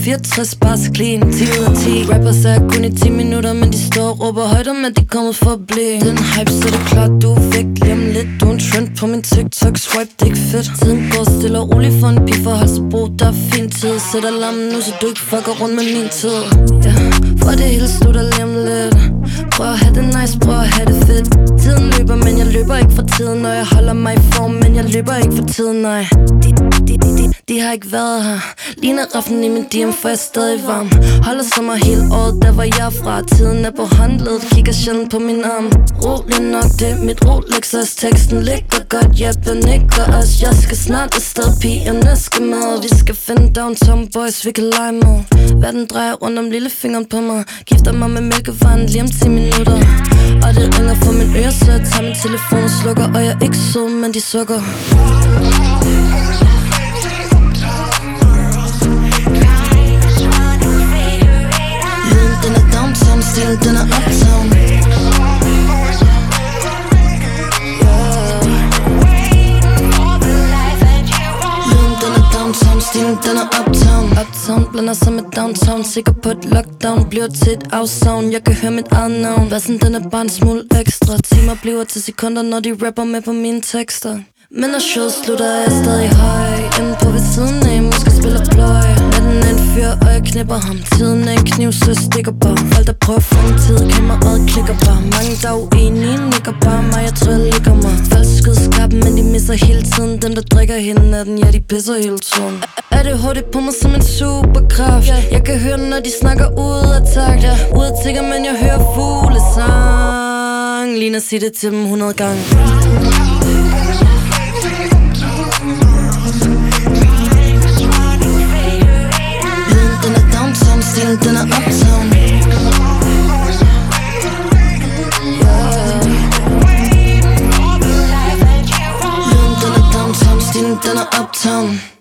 64, bare så clean. 10 ud af 10. Rappers er kun i 10 minutter, men de står og råber højt om, at de kommet for at blive. Den hype, så det klart, du er væk lige om lidt. Du er en trend på min TikTok, swipe, det er ikke fedt. Tiden går stille og roligt for en pige, for hold så brug, der er fin tid. Sæt alarmen nu, så du ikke fucker rundt med min tid. Ja, for det hele slutter lige om lidt. Prøv at have det nice, prøv at have det fedt. Tiden løber, men jeg løber ikke fra tiden. Når jeg holder mig i form, men jeg løber ikke fra tiden, nej. De har ikke været her. Ligner raffen i min DM, for jeg er stadig varm. Holder sommer hele året, der var jeg fra. Tiden er på håndledet, kigger sjældent på min arm. Rolig nok, det er mit Rolex, og teksten ligger godt. Jeg benægter os, jeg skal snart afsted. Pigerne skal med, vi skal finde downtown boys, vi kan lege med. Verden drejer rundt om lillefingeren på mig. Gifter mig med mælkevaren lige om 10 minutter. Og det ringer for min øre, så jeg tager min telefon og slukker. Og jeg er ikke sød, men de sukker. Den er downtown, stilen den er uptown. Lyden den er downtown, stilen den er uptown. Uptown blander sig med downtown. Sikker på et lockdown bliver til et afsavn. Jeg kan høre mit eget navn. Bassen den er bare en smule ekstra. Timer bliver til sekunder, når de rapper med på mine tekster. Men når showet slutter, er jeg stadig høj. Inde på ved siden af, måske spiller pløj. Natten er en fyr, og jeg knipper ham. Tiden er en kniv, så jeg stikker bare. Folk der prøver at fange tid, kameraet klikker bare. Mange der er uenige, nikker bare mig. Jeg tror jeg ligger mig. Folk skyder skarpen, men de misser hele tiden. Dem der drikker hele natten, ja de pisser hele tiden. Er det hurtigt på mig som en superkraft? Jeg kan høre når de snakker ud af takt. Ud af tigger, men jeg hører fuglesang. Lige at sige det til dem 100 gange. Stilen den er uptown. Lyden den er downtown, stilen den er uptown.